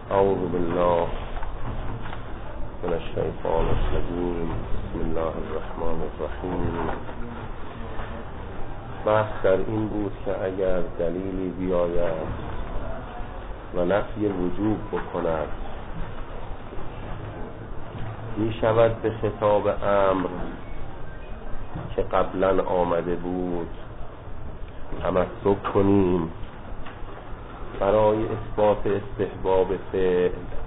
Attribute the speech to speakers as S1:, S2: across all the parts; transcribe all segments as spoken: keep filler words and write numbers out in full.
S1: اعوذ بالله من الشیطان الرجیم. بسم الله الرحمن الرحیم. بحث در این بود که اگر دلیلی بیاید و نفی وجوب بکند، می شود به خطاب امر که قبلا آمده بود تمسک کنیم برای اثبات استحباب فعل.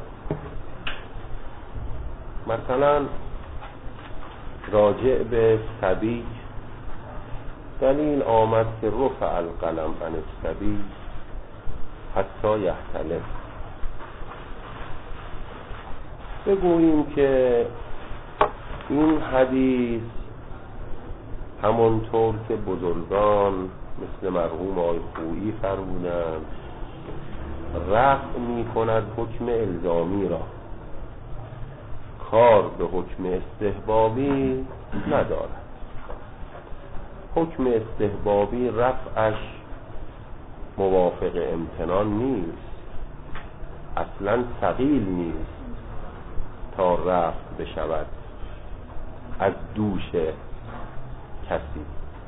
S1: مثلا راجع به صبی دلیل آمد که رفع القلم عن الصبی حتی یحتلم. بگوییم که این حدیث همونطور که بزرگان مثل مرحوم آقای خویی فرمودند رفع می کند حکم الزامی را، کار به حکم استحبابی ندارد. حکم استحبابی رفعش موافق امتنان نیست، اصلا ثقیل نیست تا رفع بشود از دوش کسی.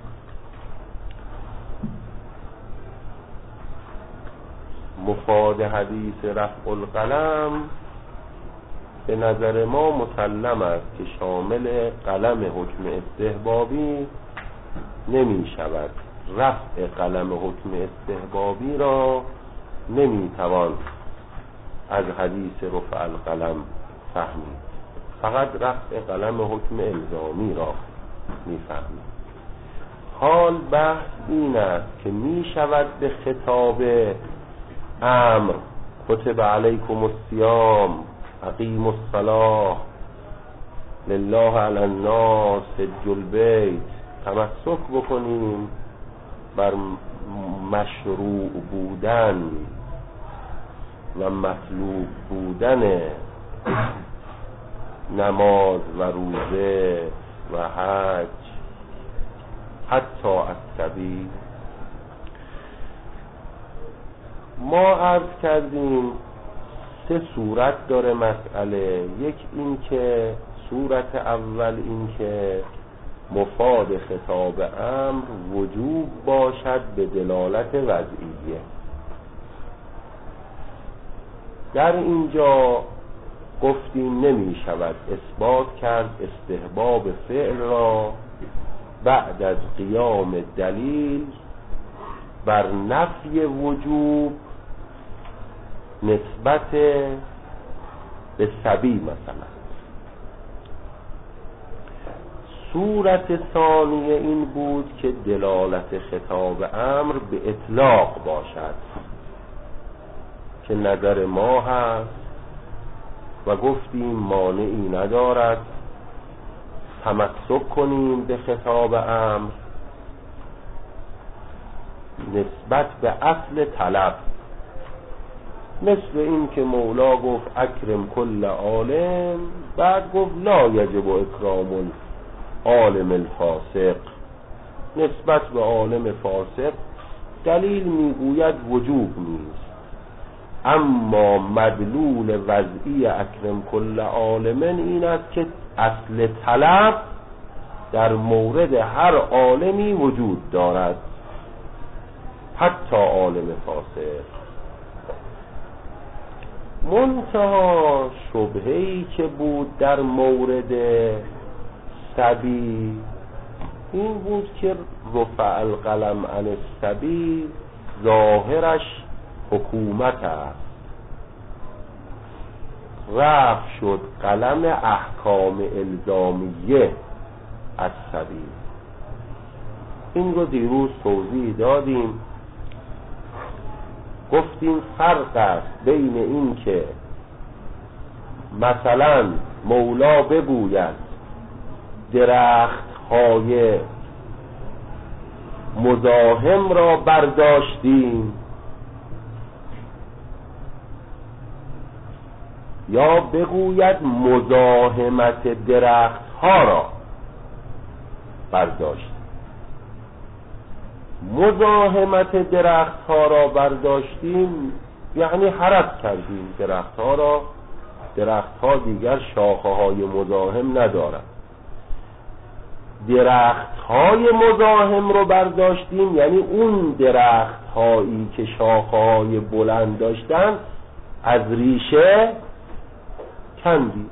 S1: مفاد حدیث رفع القلم به نظر ما مسلم است که شامل قلم حکم استحبابی نمی شود. رفع قلم حکم استحبابی را نمی توان از حدیث رفع القلم فهمید، فقط رفع قلم حکم الزامی را می فهمید. حال بحث این است که می شود به خطاب امر کتب علیکم الصیام اقیموا الصلاة لله علی الناس حج البیت تمسک بکنیم بر مشروع بودن و مطلوب بودن نماز و روزه و حج حتی الصبی. ما عرض کردیم سه صورت داره مسئله. یک این که صورت اول این که مفاد خطاب امر وجوب باشد به دلالت وضعیه. در اینجا گفتیم نمی شود اثبات کرد استحباب فعل را بعد از قیام دلیل بر نفی وجوب نسبت به صبی. مثلا صورت ثانیه این بود که دلالت خطاب امر به اطلاق باشد که نظر ما هست و گفتیم مانعی ندارد تمسک کنیم به خطاب امر نسبت به اصل طلب، مثل این که مولا گفت اکرم کل عالم، بعد گفت لا یجب اکرام العالم الفاسق. نسبت به عالم فاسق دلیل میگوید وجوب نیست، اما مدلول وضعی اکرم کل عالم این است که اصل طلب در مورد هر عالمی وجود دارد، حتی عالم فاسق. منتها شبهه‌ای که بود در مورد صبی این بود که رفع القلم عن الصبی ظاهرش حکومت است، رفع شد قلم احکام الزامیه از صبی. این رو دیروز توضیح دادیم، گفتیم فرق است بین این که مثلا مولا بگوید درخت های مزاحم را برداشتیم یا بگوید مزاحمت درخت ها را برداشتیم. مزاحمت درخت ها را برداشتیم یعنی حرف کردیم درخت ها را، درخت ها دیگر شاخه های مزاحم ندارند. درخت های مزاحم رو برداشتیم، یعنی اون درخت هایی که شاخه های بلند داشتن از ریشه کندیم.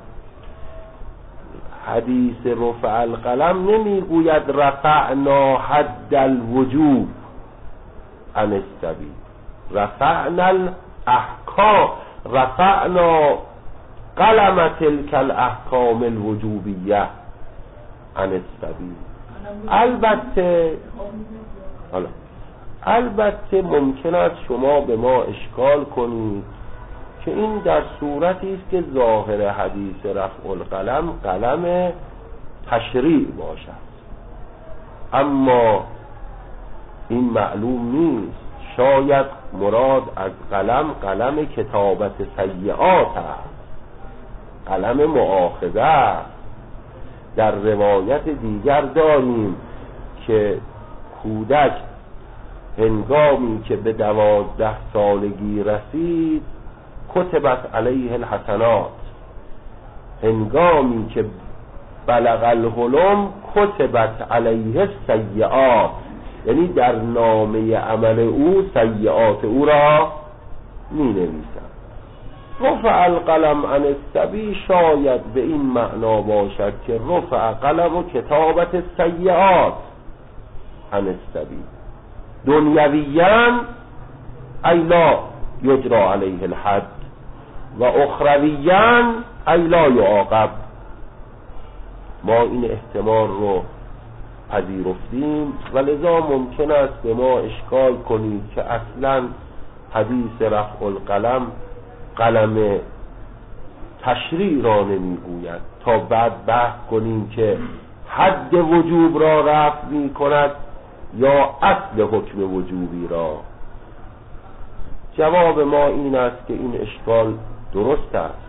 S1: حدیث رفع القلم نمیگوید رفعنا حد الوجوب عن السبیل، رفعنا الاحکام، رفعنا قلم تلك الاحکام الوجوبیه عن السبیل. البته حالا البته ممکن است شما به ما اشکال کنید که این در صورتی است که ظاهر حدیث رفع القلم قلم تشریع باشد، اما این معلوم نیست. شاید مراد از قلم قلم کتابت سیئات است، قلم مؤاخذه است. در روایت دیگر داریم که کودک هنگامی که به دوازده سالگی رسید کتبت علیه الحسنات، هنگامی که بلغ الحلم کتبت علیه السیئات، یعنی در نامه عمل او سیئات او را می نویسند. رفع القلم عن السبی شاید به این معنا باشد که رفع قلم و کتابت السیئات عن السبی، دنیویان ای لا یجری علیه الحد و اخرویان ای لا یعاقب. ما این احتمال رو پذیرفتیم و لذا ممکن است به ما اشکال کنید که اصلا حدیث رفع القلم قلم تشریع را نمیگوید، تا بعد بحث کنیم که حد وجوب را رفع می کند یا اصل حکم وجوبی را. جواب ما این است که این اشکال درست است،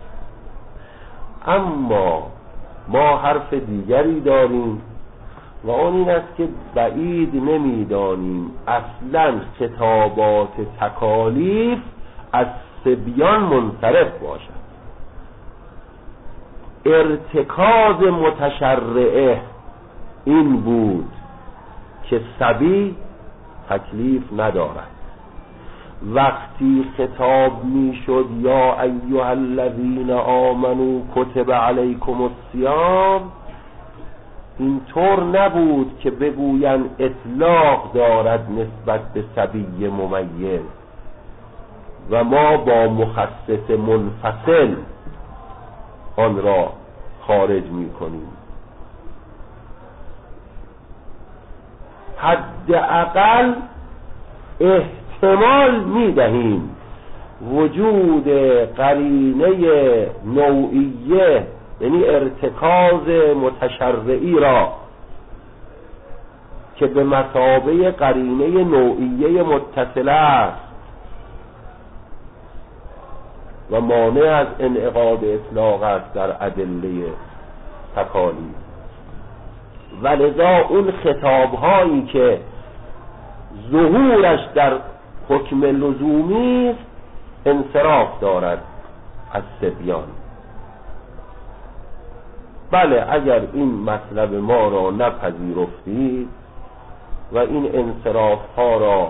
S1: اما ما حرف دیگری داریم و اون این است که بعید نمیدانیم اصلا خطابات تکالیف از صبیان منصرف باشد. ارتکاز متشرعه این بود که صبی تکلیف ندارد. وقتی خطاب می شد یا ایها الذین آمنوا کتب علیکم الصیام، اینطور نبود که بگویند اطلاق دارد نسبت به صبی ممیز و ما با مخصص منفصل آن را خارج می کنیم. حداقل احتمال می دهیم وجود قرینه نوعیه، یعنی ارتکاز متشرعی را که به مثابه قرینه نوعیه متصله است و مانع از انعقاد اطلاق است در ادله تکالیف. ولذا اون خطاب هایی که ظهورش در حکم لزومی است انصراف دارد از صبیان. بله، اگر این مطلب ما را نپذیرفتید و این انصراف ها را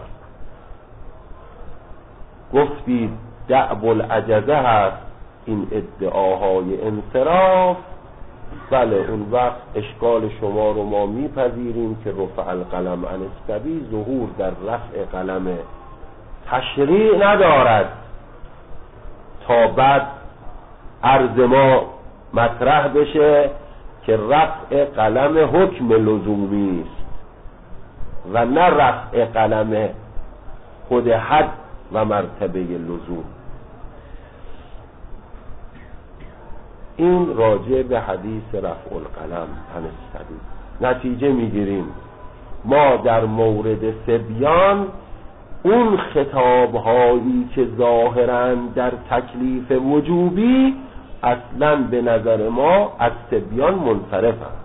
S1: گفتید دعب العجزه هست این ادعاهای انصراف، بله اون وقت اشکال شما رو ما میپذیریم که رفع القلم عن الصبی ظهور در رفع قلم تشریع ندارد تا بعد عرض ما مطرح بشه که رفع قلم حکم لزومی است و نه رفع قلم خود حد و مرتبه لزوم. این راجع به حدیث رفع القلم عن الصبی. نتیجه میگیریم ما در مورد صبیان اون خطاب هایی که ظاهراً در تکلیف وجوبی اصلاً به نظر ما از صبیان منصرفند،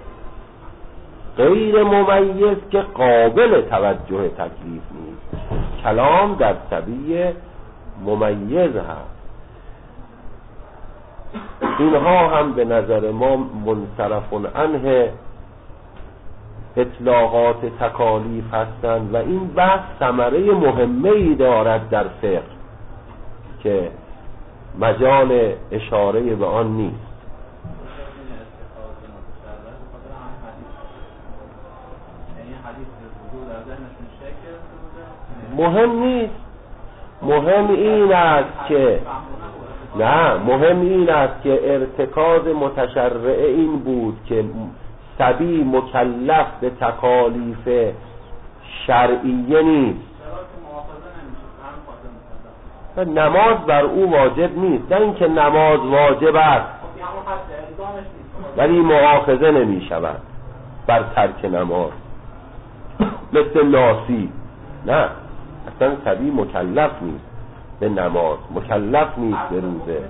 S1: غیر ممیز که قابل توجه تکلیف نیست، کلام در صبی ممیز هست. اینها هم به نظر ما منصرف عنه اطلاقات تکالیف هستند و این بحث ثمره مهمه‌ای دارد در فقه که مجال اشاره به آن نیست. مهم نیست. مهم این است که نه مهم این است که ارتکاز متشرعه این بود که صبی مکلف به تکالیف شرعیه نیست. نماز بر او واجب نیست، نه اینکه نماز واجب است ولی مؤاخذه نمی شود بر ترک نماز مثل ناسی. نه، اصلا صبی مکلف نیست به نماز، مکلف نیست به روزه.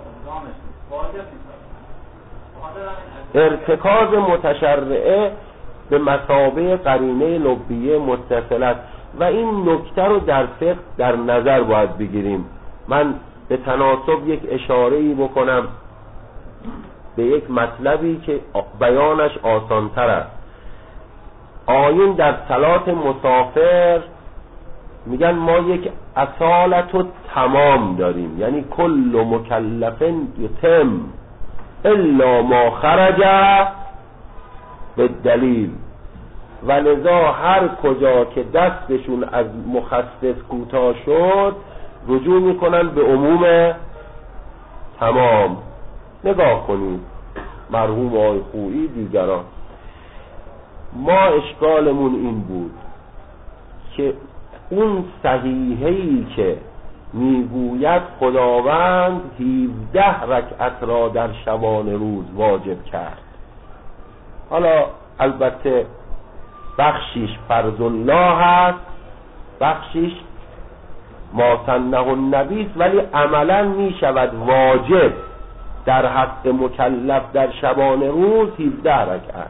S1: ارتکاز متشرعه به مثابه قرینه لبیه متصل است و این نکته رو در فقه در نظر باید بگیریم. من به تناسب یک اشاره‌ای بکنم به یک مطلبی که بیانش آسان‌تر است. آیین در صلات مسافر میگن ما یک اصالت و تمام داریم، یعنی کل مکلف یتم الا ما خرج به دلیل، و لذا هر کجا که دستشون از مخصص کوتاه شد رجوع میکنن به عموم تمام. نگاه کنید مرحوم آقای خویی دیگران. ما اشکالمون این بود که اون صحیحه‌ای که میگوید خداوند هفده رکعت را در شبان روز واجب کرد، حالا البته بخشیش فرض الله هست، بخشیش ما سنه النبی است، ولی عملا می شود واجب در حق مکلف در شبان روز هفده رکعت.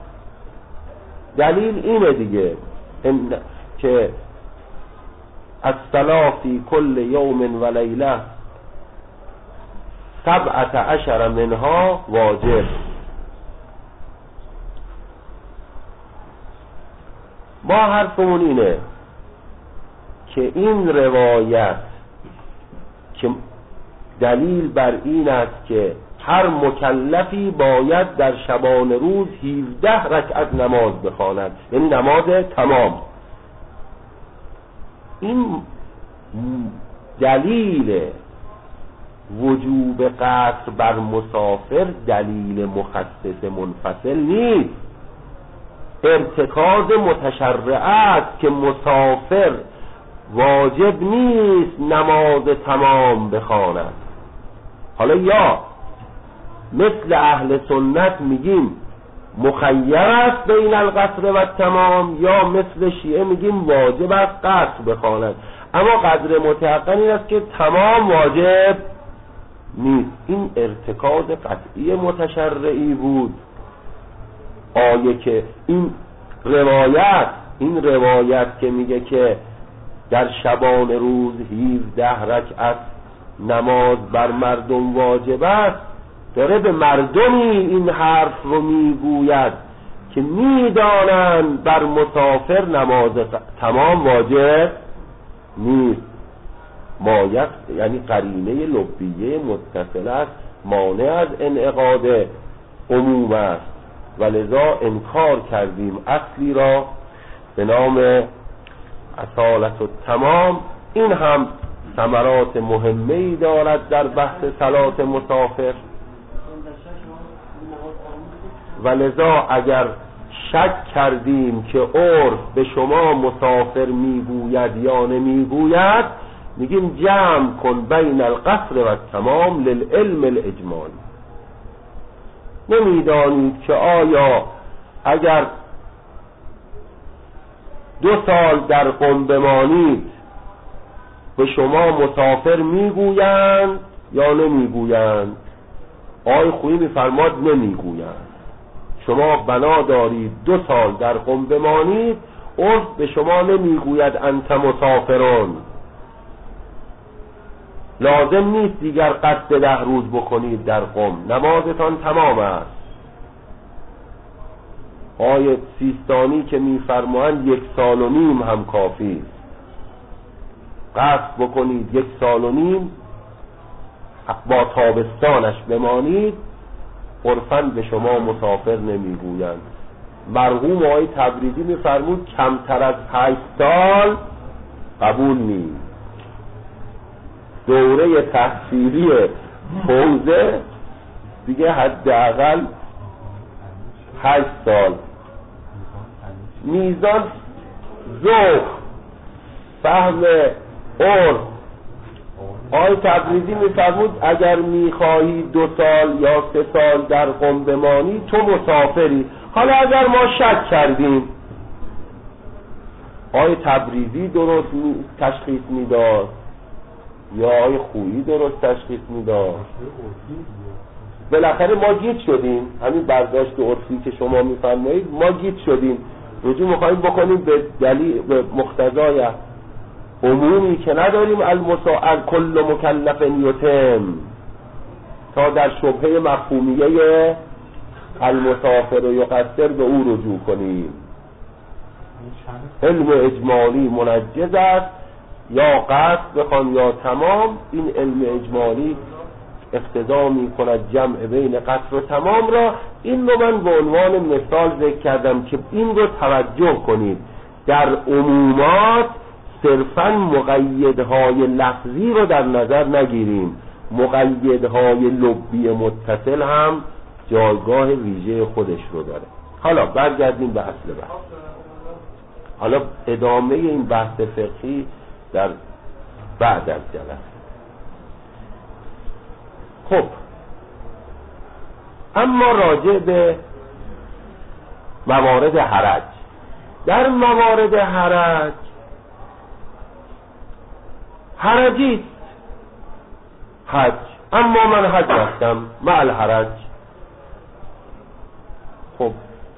S1: دلیل اینه دیگه این که الصلاة فی کل یوم و لیله سبعت عشر منها واجب. ما حرفمون اینه که این روایت که دلیل بر این است که هر مکلفی باید در شبان روز هفده رکعت نماز بخواند، یعنی نماز تمام. این دلیل وجوب قصر بر مسافر دلیل مخصص منفصل نیست. ارتکاز متشرع است که مسافر واجب نیست نماز تمام بخواند. حالا یا مثل اهل سنت میگیم مخیر است بین القصر و تمام، یا مثل شیعه میگیم واجب است قصر بخواند. اما قدر متحقق این است که تمام واجب نیست. این ارتکاز قطعی متشرعی بود. آیه که این روایت این روایت که میگه که در شبان روز هفده رکعت نماز بر مردم واجب است، داره به مردمی این حرف رو میگوید که میدانند بر مسافر نماز تمام واجب نیست. مایه یعنی قرینه لبیه متصل است، مانع از انعقاد عموم است و لذا انکار کردیم اصلی را به نام اصالت و تمام. این هم ثمرات مهمه‌ای دارد در بحث صلات مسافر و لذا اگر شک کردیم که عرف به شما مسافر میگوید یا نمیگوید، میگیم جمع کن بین القصر و تمام للعلم الاجمالی. نمیدانید که آیا اگر دو سال در قم بمانید به شما مسافر میگویند یا نمیگویند؟ آقای خویی میفرماد نمیگویند. شما بنا دارید دو سال در قم بمانید، عرف به شما نمیگوید انت مسافرون، لازم نیست دیگر قصد ده روز بکنید در قم، نمازتان تمام است. آیه سیستانی که میفرمایند یک سال و نیم هم کافی است. قصد بکنید یک سال و نیم با تابستانش بمانید، عرفاً به شما مسافر نمیگویند. مرحوم آقای تبریزی میفرمود کمتر از هشت سال قبول نیست. دوره تحصیلی حوزه دیگه حداقل هشت سال. میزان ذوق فهم عرف، آقای تبریزی میفرمود اگر میخواهی دو سال یا سه سال در قم بمانی تو مسافری. حالا اگر ما شک کردیم، آقای تبریزی درست تشخیص میداد یا آقای خویی درست تشخیص میداد، بالاخره ما گیج شدیم. همین برداشت عرفی که شما میفرمایید ما گیج شدیم، رجوع میخوایم بکنیم به دلیل به مقتضای عمومی که نداریم المساعد کل مکلف یتم، تا در شبهه مفهومیه المسافر و یقصر به او رجوع کنیم. علم اجمالی منجز است، یا قصد بخوان یا تمام. این علم اجمالی اقتضا می کند جمع بین قصر و تمام را. این رو من به عنوان مثال ذکر کردم که این رو توجه کنید، در عمومات صرفاً مقیدهای لفظی رو در نظر نگیریم، مقیدهای لبی متصل هم جایگاه ویژه خودش رو داره. حالا برگردیم به اصل بحث. حالا ادامه این بحث فقهی در بعد از جلسه. خب اما راجع به موارد حرج، در موارد حرج حرجی حج، اما من حج هستم مع الحرج. خب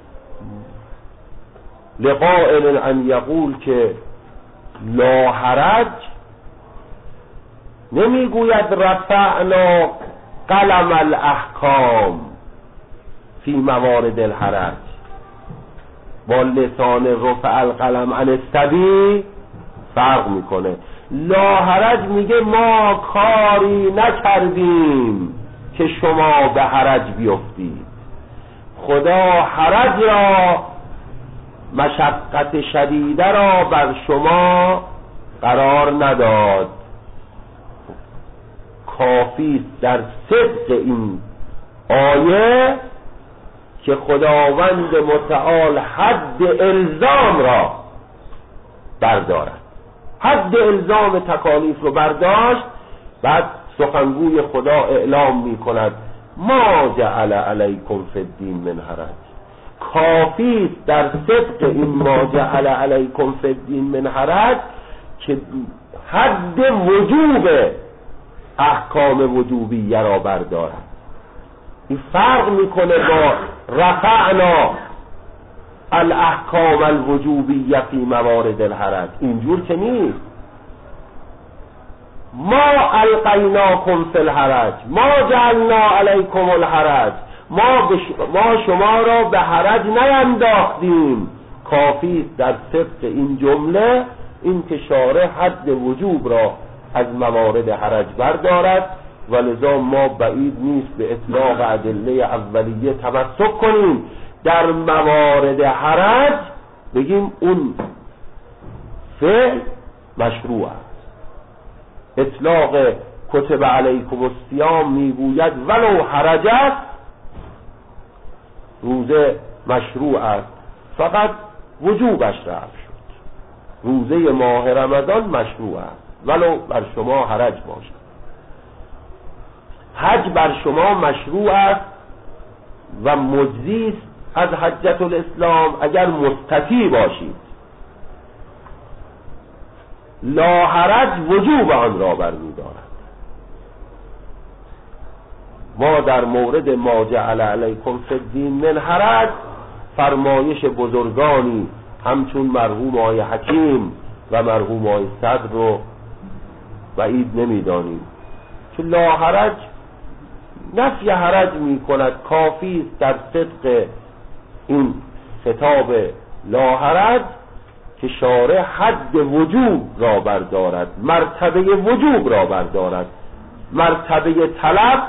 S1: لقائل ان یقول که لا حرج، نمیگوید رفعنا قلم الاحکام فی موارد الحرج، با لسان رفع القلم عن الصبی فرق میکنه. لا حرج میگه ما کاری نکردیم که شما به حرج بیفتید، خدا حرج را، مشقت شدیده را بر شما قرار نداد. کافی در صدق این آیه که خداوند متعال حد الزام را بردارد، حد الزام تکالیف رو برداشت. بعد سخنگوی خدا اعلام می کند ما جعل علیکم فی الدین من حرج. کافی در صدق این ما جعل علیکم فی الدین من حرج که حد وجوب احکام وجوبیه را بردارد. این فرق میکنه با رفعنا الاحکام الوجوبیه فی موارد الحرج. اینجور که نیست. ما القیناکم فی الحرج ما جعلنا علیکم الحرج، ما, بش... ما شما را به حرج نینداختیم. کافی در صدق این جمله این که شارع حد وجوب را از موارد حرج بردارد، ولذا ما بعید نیست به اطلاق ادله اولیه تمسک کنیم. در موارد حرج بگیم اون فعل مشروع است. اطلاق کتب علیکم الصیام میگوید ولو حرج است، روزه مشروع است، فقط وجوبش رفع شد. روزه ماه رمضان مشروع است ولو بر شما حرج باشد. حج بر شما مشروع است و مجزی است از حجت الاسلام اگر مستطیع باشید. لا حرج وجوب آن را برمی‌دارد. ما در مورد ما جعل علیکم فی الدین من حرج فرمایش بزرگانی همچون مرحوم آقای حکیم و مرحوم آقای صدر رو بعید نمیدانیم. چون لا حرج نفی حرج می کند، کافی است در صدق این خطاب لا حرج که شارع حد وجوب را بردارد، مرتبه وجوب را بردارد، مرتبه طلب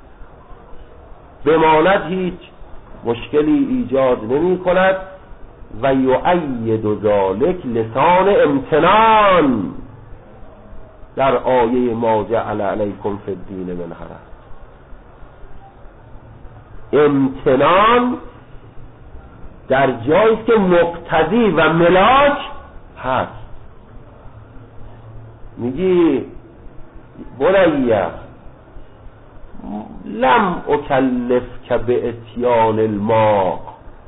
S1: بماند هیچ مشکلی ایجاد نمی کند. و یؤید ذلک لسان امتنان در آیه ما جعل علیکم فی الدین من حرج. امتنان در جایی که مقتضی و ملاک هست. میگی بنیه لم اکلف که به اتیان الماء،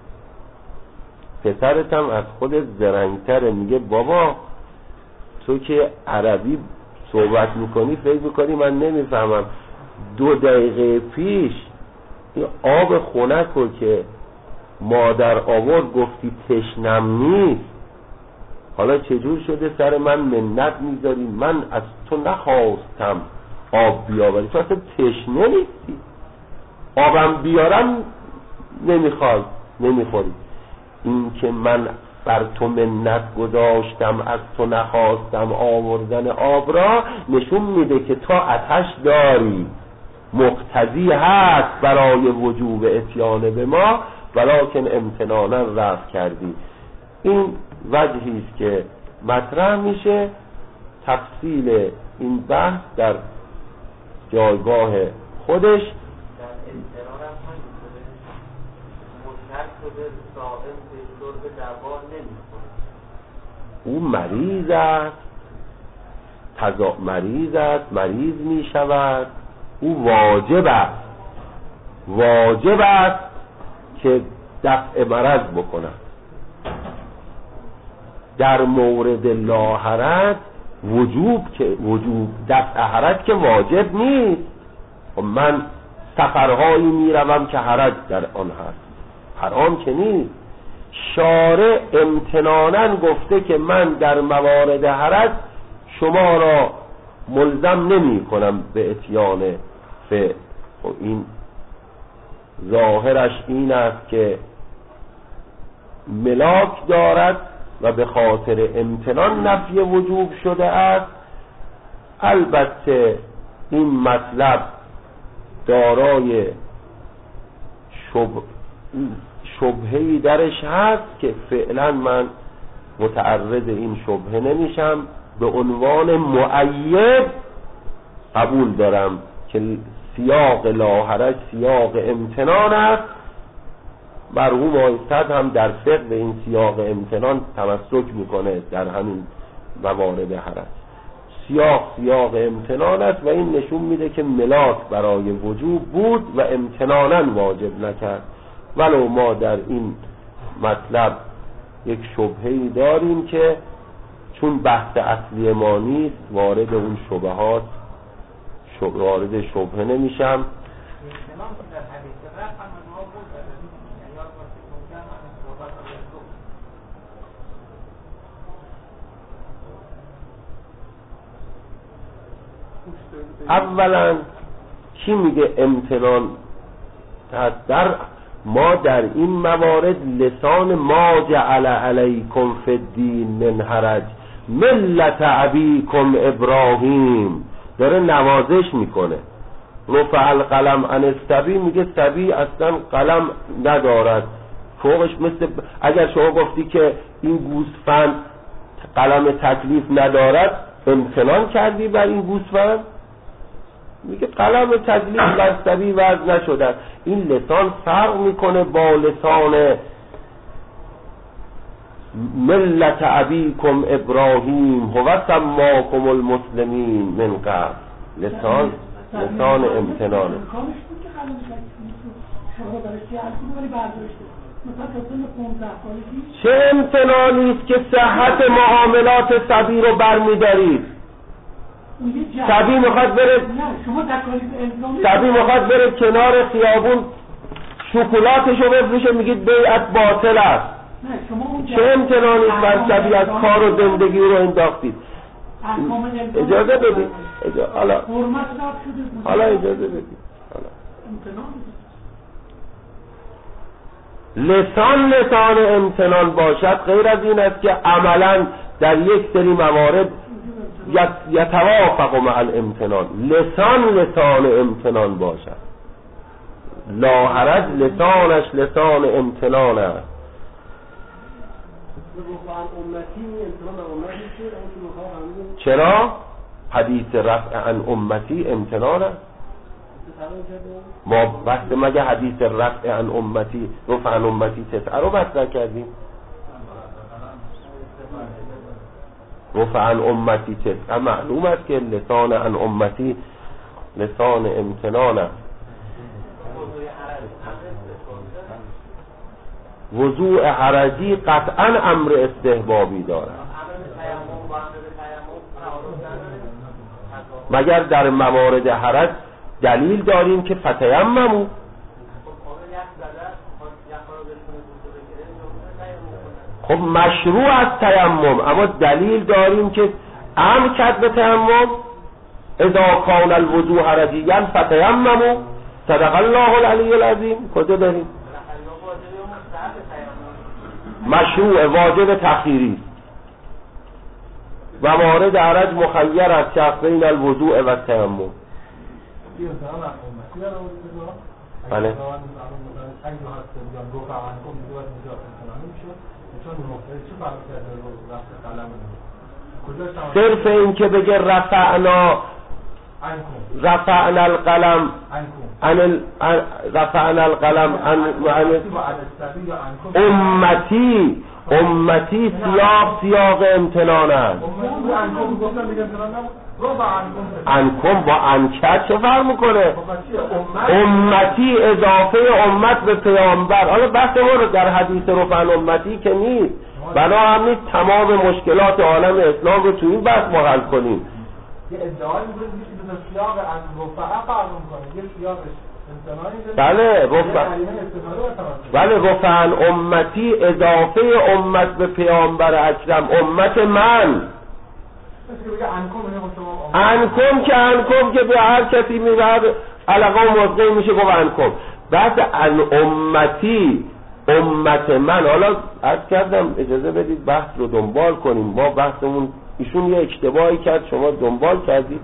S1: پسرتم از خود زرنگتره، میگه بابا تو که عربی صحبت میکنی فکر میکنی من نمیفهمم، دو دقیقه پیش این آب خنکو که مادر آورد گفتی تشنم نیست، حالا چجور شده سر من منت میذاری؟ من از تو نخواستم آب بیاوری، تو اصلا تشنه نیستی، آبم بیارم نمیخوای نمیخوری. این که من بر تو منت گذاشتم از تو نخواستم آوردن آب را نشون میده که تا آتش داری، مقتضی هست برای وجوب اتیان به ما، ولکن امتنانا رفع کردی. این وجهی است که مطرح میشه. تفصیل این بحث در جایگاه خودش. او مریض است، تضا مریض است، مریض می شود، او واجب است، واجب است که دفع مرض بکند. در مورد لا حرج وجوب که وجوب دفع حرج که واجب نیست. من سفرهایی می روم که حرج در آن هست، حرام که نیست. شارع امتناناً گفته که من در موارد حرج شما را ملزم نمی کنم به اتیان فعل. این ظاهرش این است که ملاک دارد و به خاطر امتنان نفی وجوب شده است. البته این مطلب دارای شبه شبهه‌ای درش هست که فعلا من متعرض این شبهه نمیشم. به عنوان مؤید قبول دارم که سیاق لا حرج سیاق امتنان است. مرحوم آیستد هم در فقه به این سیاق امتنان تمسک میکنه در همین موارد حرج. سیاق سیاق امتنان است و این نشون میده که ملاک برای وجوب بود و امتنانا واجب نکرد. ولو ما در این مطلب یک شبهه‌ای داریم که چون بحث اصلی ما نیست وارد اون شبهات شب... وارد شبهه نمیشم. اولا کی میگه امتنان هست؟ در ما در این موارد لسان ما جعل علیکم فی الدین من حرج ملت ابیکم ابراهیم داره نوازش میکنه. رفع القلم عن الصبی، میگه صبی اصلا قلم ندارد فوقش. مثل اگر شما گفتی که این گوسفند قلم تکلیف ندارد امتنان کردی بر این گوسفند، میگه قلم تکلیف بر صبی وضع نشده. این لسان فرق میکنه با لسان ملت ابیکم ابراهیم هو سماکم المسلمین من قبل. لسان لسان امتنانه. چه امتنانی است که صحت معاملات صبی رو برمیدارید؟ صبی میخواد بره صبی میخواد بره کنار خیابون شکلاتشو بفروشه، میگید بیعت باطل است.
S2: نه شما اون
S1: چه امتنانی بر طبیعت کار و زندگی رو انداختید؟ اجازه بدید اجازه حالا حالا اجازه بدید حالا لسان لسان امتنان باشد غیر از این است که عملا در یک سری موارد یتوافق مع الامتنان. لسان لسان امتنان باشد، لا حرج لسانش لسان امتنان است. چرا؟ حدیث رفع عن امتی امتنان است. ما وقت مگه حدیث رفع عن امتی رفع عن امتی تسعه رو مطرح کردیم؟ رفع عن امتی تسعه معلوم است که لسان عن امتی لسان امتنان است. وضوع حرجی قطعا امر استحبابی دارد، مگر در موارد حرج دلیل داریم که فتیممو. خب مشروع است تیمم، اما دلیل داریم که امر کرد به تیمم. اذا کان الوضوء حرجیا فتیممو. صدق الله العلی العظیم. کجا داریم؟ مشروع واجب تخییری و مورد حرج مخیر است شخص بین الوضوء و تیمم. بله. صرف این که بگه رفعنا رفعنا القلم عن رفعنا القلم عن امتی امتی سیاق سیاق امتنان است. انکم با انکت چه فرق میکنه؟ امتی اضافه امت به پیامبر. حالا بحث ما رو در حدیث رفع امتی که نیست، بنا هم نیست تمام مشکلات عالم اسلام رو تو این بحث ما حل کنیم.
S2: یه ادعایی می‌کنه که به سیاق رفع فرق میکنه، یه سیاقش
S1: بله رفع بله رفع امتی اضافه امت به پیامبر اکرم امت من. انکم که انکم که به هر کسی میبرد علاقه و مزقه میشه گفت انکم. بعد ان امتی امت من. حالا عرض کردم اجازه بدید بحث رو دنبال کنیم. ما بحثمون ایشون یه اشتباهی کرد شما دنبال کردید.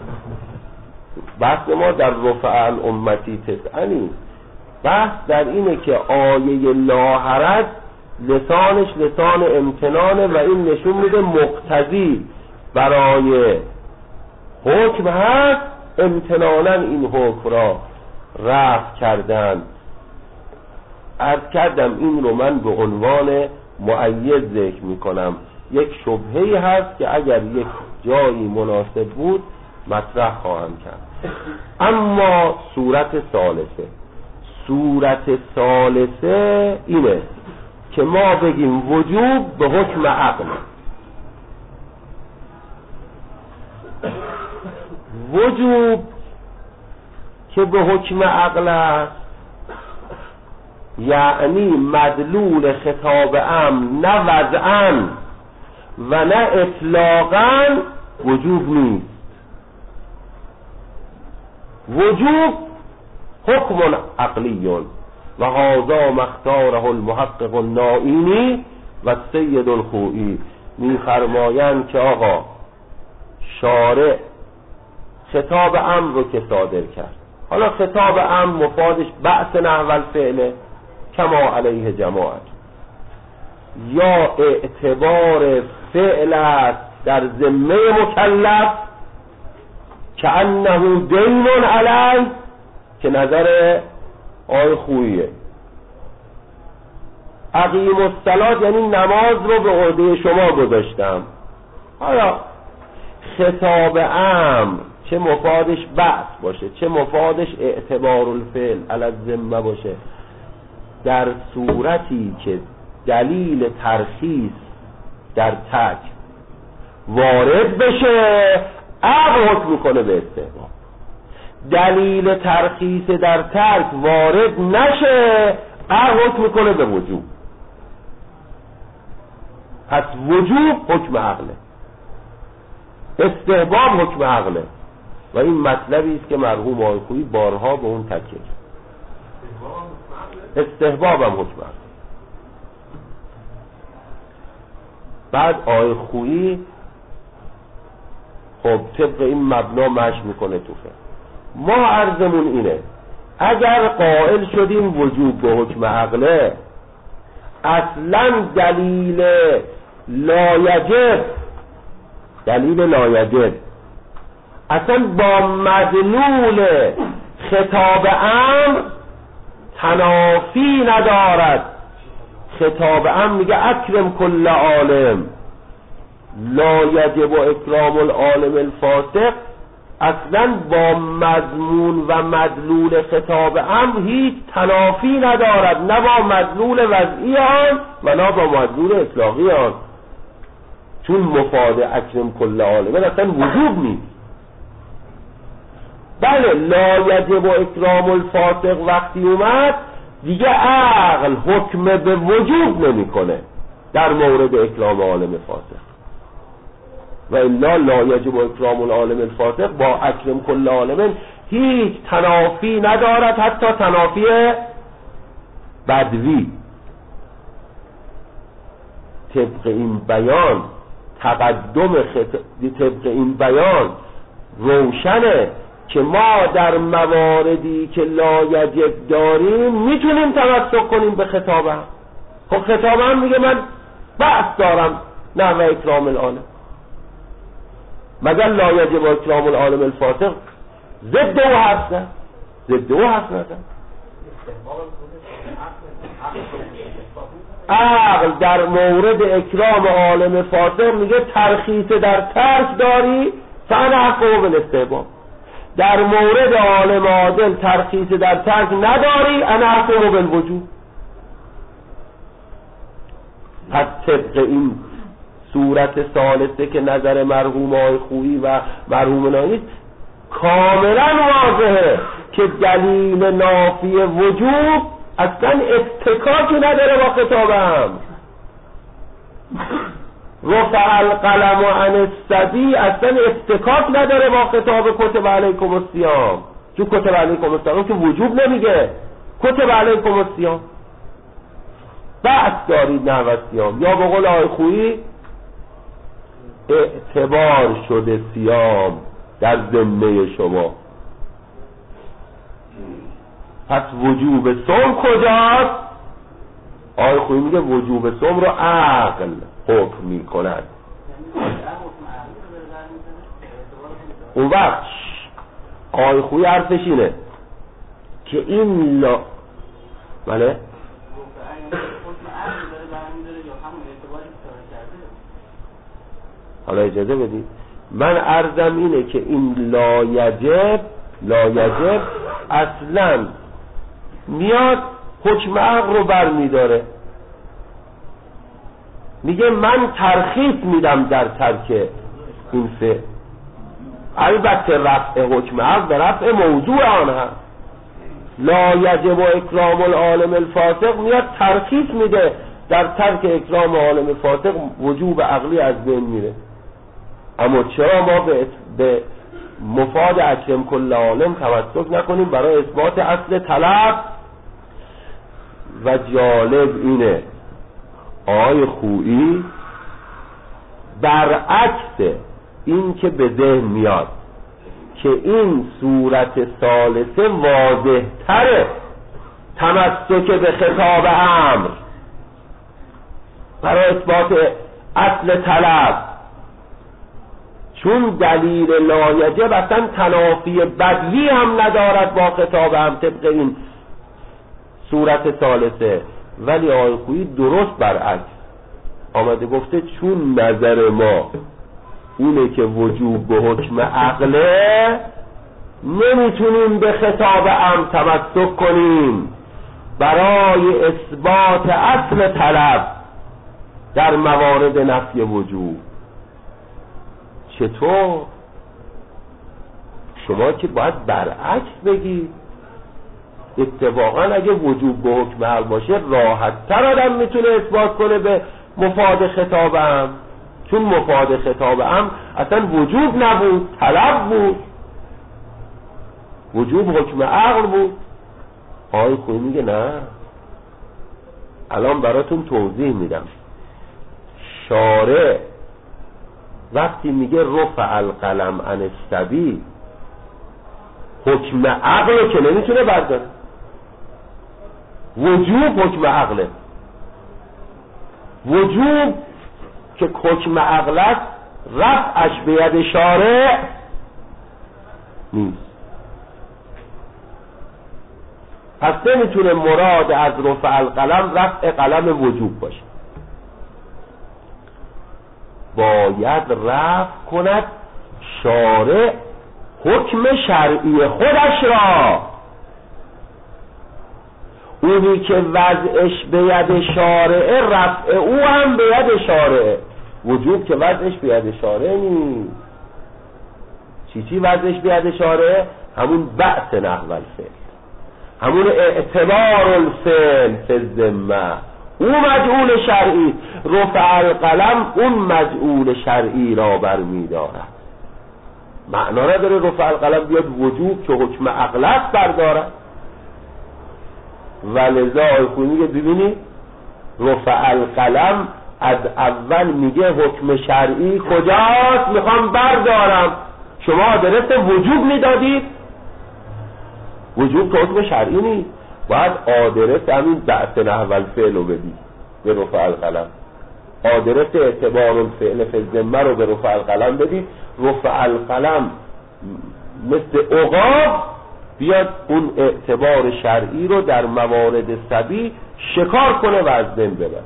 S1: بحث ما در رفع عن امتی تسعه نیست. بحث در اینه که آیه لا حرج لسانش لسان امتنانه و این نشون میده مقتضی برای حکم هست، امتنانا این حکم را رفع کردن. عرض کردم این رو من به عنوان مؤید ذکر میکنم. یک شبهه‌ای هست که اگر یک جایی مناسب بود مطرح خواهم کرد. اما صورت ثالثه صورت ثالثه اینه که ما بگیم وجوب به حکم عقل. وجوب که به حکم عقل است یعنی مدلول خطاب امر نه وضعاً و نه اطلاقاً وجوب نیست. وجوب حکم عقلی و هذا مختاره المحقق النائینی و سید الخوئی. می‌فرمایند که آقا شارع خطاب امر رو که صادر کرد، حالا خطاب امر مفادش بعث نحو الفعل کما علیه جماعت، یا اعتبار فعل است در ذمه مکلف که انه دین علی، که نظر آی خوییه. اقیم الصلاة یعنی نماز رو به عهده شما گذاشتم. حالا خطاب امر چه مفادش بعث باشه چه مفادش اعتبار الفعل علی الذمه باشه، در صورتی که دلیل ترخیص در ترک وارد بشه عقل حکم میکنه به استحباب. دلیل ترخیص در ترک وارد نشه عقل حکم میکنه به وجوب. پس وجوب حکم عقله، استحباب حکم عقله و این مطلبی است که مرحوم آقای خویی بارها به اون تاکید. استحباب هم حکم عقله. بعد آقای خویی خب طبق این مبنا مشی میکنه تو فقه. ما عرضمون اینه اگر قائل شدیم وجوب به حکم عقله، اصلا دلیل لایجب دلیل لایجب اصلا با مدلول خطاب امر تنافی ندارد. خطاب امر میگه اکرم کل عالم، لا یجب و اکرام العالم الفاسق، اصلا با مضمون و مدلول خطاب امر هیچ تنافی ندارد، نه با مدلول وضعی آن و نه با مدلول اطلاقی آن، چون مفاد اکرم کل عالم اصلا وجوب نیست. بله لا یجب و اکرام الفاسق وقتی اومد دیگه عقل حکم به وجوب نمیکنه در مورد اکرام عالم فاسق، و الا لا یجب اکرام العالم الفاسق با اکرم کل عالم هیچ تنافی ندارد، حتی تنافی بدوی. طبق این بیان تقدم خط... طبق این بیان روشنه که ما در مواردی که لا یجب داریم میتونیم تمسک کنیم به خطابم. خب خطابم میگه من بحث دارم نحو اکرام العالم، مگر لا یجب اکرام العالم الفاسق ضد او حرف نه، ضد او حرف نه. عقل در مورد اکرام عالم فاسق میگه ترخیص در ترک داری فانا حقه بالاستحباب، در مورد عالم عادل ترخیص در ترک نداری انا حقه بالوجوب. پس طبق این صورت ثالثه که نظر مرحوم آقای خویی و مرحوم ناییست کاملا واضحه که دلیل نافی وجوب اصلا اتکاکی نداره با خطابم. رفع القلم عن الصبی اصلا اتکاک نداره با خطاب کتب علیکم الصیام، چون کتب علیکم الصیام که وجوب نمیگه، کتب علیکم الصیام بحث دارید نحو الصیام، یا به قول آقای خویی اعتبار شده صیام در ذمه شما. پس وجوب صوم کجاست؟ آقای خویی میگه وجوب صوم رو عقل حکم میکند. اون وقت آقای خویی حرفش اینه که این لا بله حالا اجازه بدید من عرضم اینه که این لا یجب لا یجب اصلا میاد حکم عقل رو بر میداره، میگه من ترخیص میدم در ترک این فعل. البته رفع حکم عقل به رفع موضوع آن هست. لا یجب و اکرام العالم الفاسق میاد ترخیص میده در ترک اکرام عالم فاسق، وجوب عقلی از بین میره. اما چرا ما به, به مفاد اکرم کل عالم تمسک نکنیم برای اثبات اصل طلب؟ و جالب اینه آقای خویی برعکس این که به ذهن میاد که این صورت ثالثه واضح تره تمسک به خطاب امر برای اثبات اصل طلب، چون دلیل لایجب اصلا تنافی بدوی هم ندارد با خطاب هم طبق این صورت ثالثه. ولی آقای خویی درست برعکس آمده گفته چون نظر ما اینه که وجوب به حکم عقله نمیتونیم به خطاب امر تمسک کنیم برای اثبات اصل طلب در موارد نفی وجوب. چطور؟ شما که باید برعکس بگید. اتفاقا اگه وجوب به حکم عقل باشه راحت تر آدم میتونه اثبات کنه به مفاد خطابم، چون مفاد خطابم اصلا وجوب نبود، طلب بود، وجوب حکم عقل بود. آقای خویی میگه نه، الان براتون توضیح میدم. شارع وقتی میگه رفع القلم عن الصبی، حکم عقل که نمیتونه برداره، وجوب حکم عقله، وجوب که حکم عقل است رفعش به ید شارع نیست. پس نمیتونه مراد از رفع القلم رفع قلم وجوب باشه، باید رفع کند شارع حکم شرعی خودش را. اونی که وضعش به ید شارع، رفع او هم به ید شارع. وجوب که وضعش به ید شارع نیست. چی چی وضعش به ید شارع؟ همون بعث نحو الفعل، همون اعتبار الفعل فی الذمه، او مجعول شرعی. رفع القلم اون مجعول شرعی را برمی دارد. معنا نداره رفع القلم بیاد وجوب که حکم عقل بردارد. ولذا خویی میگه ببینید رفع القلم از اول میگه حکم شرعی کجاست، میخوام بردارم. شما آدرس وجوب میدادید، وجوب که حکم شرعی نیست، باید آدرس همین بعث نحو الفعل رو بدید به رفع القلم. آدرس اعتبار الفعل فی الذمه رو به رفع القلم بدید. رفع القلم مثل عقاب بیاد اون اعتبار شرعی رو در موارد صبی شکار کنه و از بین ببره.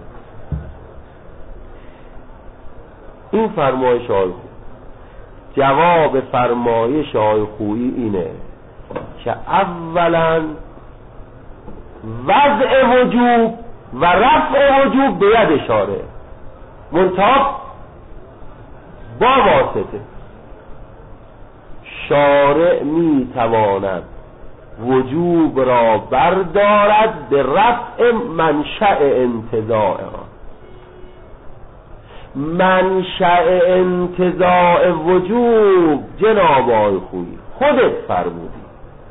S1: این فرمایش آقای خویی. جواب فرمایش آقای خویی اینه که اولا وضع وجوب و رفع وجوب به ید شارع، منتها با واسطه. شارع می تواند وجوب را بردارد به رفع منشأ انتزاع آن. منشأ انتزاع وجوب جناب آقای خویی خودت فرمودی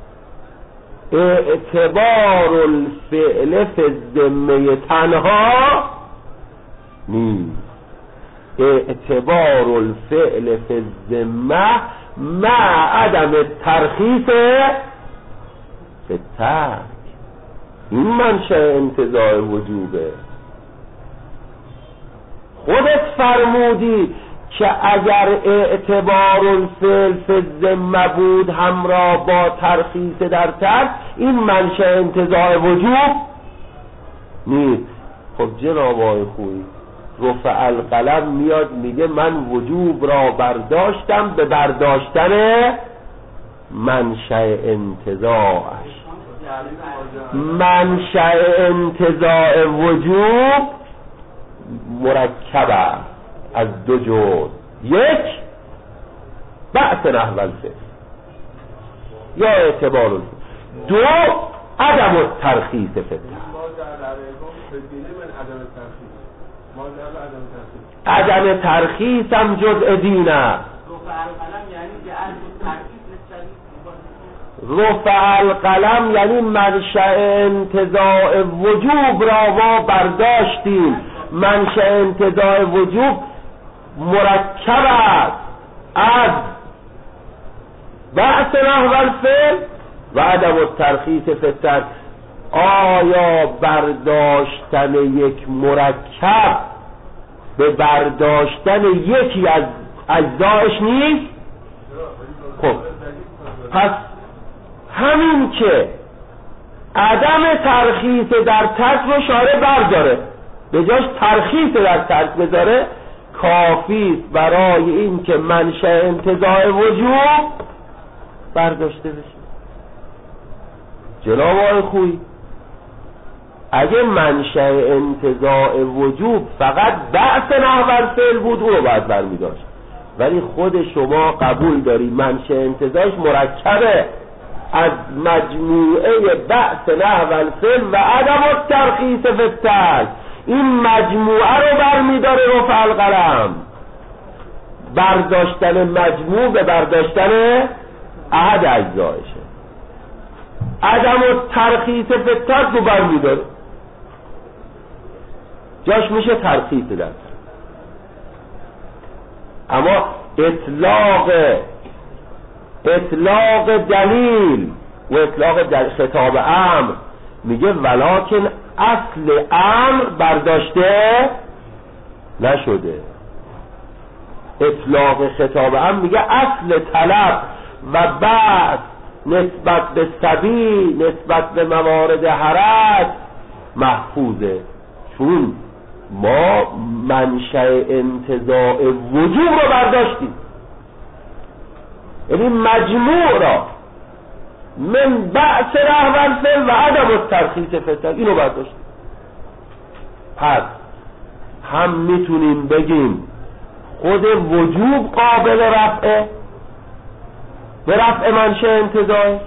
S1: اعتبار الفعل فی الذمه تنها نیست، اعتبار الفعل فی الذمه مع عدم ترخیص فی الترک. این منشأ انتزاع وجوبه. خودت فرمودی که اگر اعتبار الفعل فی الذمه بود همراه با ترخیص در ترک، این منشأ انتزاع وجوب نیست. خب جناب آقای خویی رفع القلم میاد میگه من وجوب را برداشتم به برداشتن منشأ انتزاعش. منشأ انتزاع وجوب مرکب است از دو جزء، یک بعث نحو الفعل یا اعتبار الفعل، دو عدم الترخیص فی الترک. عدم ترخیص هم جزء دین است. رفع القلم یعنی منشأ انتزاع وجوب را ما برداشتیم. منشأ انتزاع وجوب مرکب است از بعث نحو الفعل و عدم الترخیص فی الترک. آیا برداشتن یک مرکب به برداشتن یکی از اجزایش نیست؟ خب پس همین که عدم ترخیص در ترک رو شارع برداره، به جاش ترخیص در ترک بذاره، کافی است برای این که منشأ انتزاع وجوب برداشته بشه. جناب آقای خویی اگه منشأ انتزاع وجوب فقط بعث نحو الفعل بود او رو باید برمی داشت، ولی خود شما قبول داری منشأ انتزاعش مرکبه از مجموعه بعث نحو الفعل و عدم الترخیص فی الترک. این مجموعه رو برمیداره رفع القلم. برداشتن مجموع به برداشتن احد اجزایشه. عدم و ترخیص فتت رو برمیداره، جاش میشه ترخیص دست. اما اطلاق اطلاق دلیل و اطلاق دل خطاب امر میگه ولکن اصل امر برداشته نشده. اطلاق خطاب امر میگه اصل طلب و بعد نسبت به سبیل، نسبت به موارد حرج محفوظه، چون ما منشأ انتزاع وجوب رو برداشتیم. یعنی مجموع را من بعث رهبر فعل و عدم الترخیص فتل اینو برداشتیم. پس هم میتونیم بگیم خود وجوب قابل رفعه به رفع منشأ انتزاع،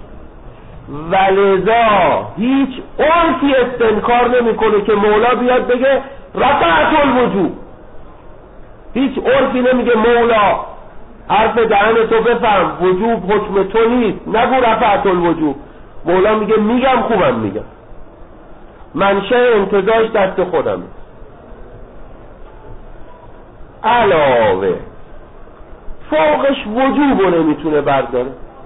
S1: ولذا هیچ عرفی استنکار نمیکنه که مولا بیاد بگه رفعت الوجوب. هیچ عرفی نمیگه مولا حرف دهن تو بفهم وجوب حکم تو نیست نگو رفعت الوجوب. مولا میگه میگم خوبم میگم، منشأ انتزاعش دست خودمه. علاوه فوقش وجوب رو نمیتونه برداره.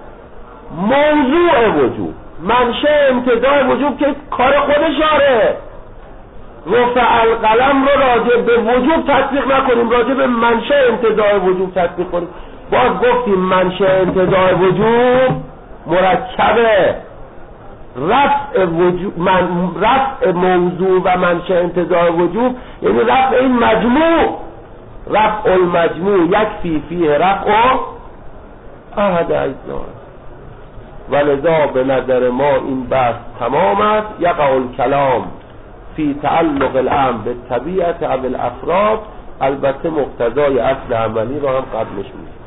S1: موضوع وجوب، منشأ انتزاع وجوب که کار خودش آره. رفع القلم رو راجع به وجوب تطبیق نکنیم، راجع به منشأ انتزاع وجوب تطبیق کنیم. باز گفتیم منشأ انتزاع وجوب مرکبه. رفع وجوب من رفع موضوع و منشأ انتزاع وجوب یعنی رفع این مجموع. رفع المجموع یکفی فیه رفع احد اجزا. ولذا به نظر ما این بحث تمام است. یقع الکلام فی تعلق الامر به طبیعت او الافراد، البته مقتضای اصل عملی رو هم قبلش میگه.